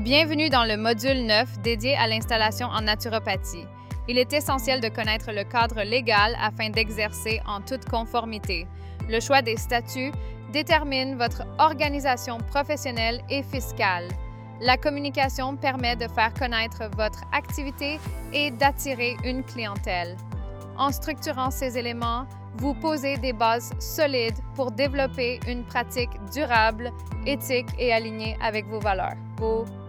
Bienvenue dans le module 9 dédié à l'installation en naturopathie. Il est essentiel de connaître le cadre légal afin d'exercer en toute conformité. Le choix des statuts détermine votre organisation professionnelle et fiscale. La communication permet de faire connaître votre activité et d'attirer une clientèle. En structurant ces éléments, vous posez des bases solides pour développer une pratique durable, éthique et alignée avec vos valeurs.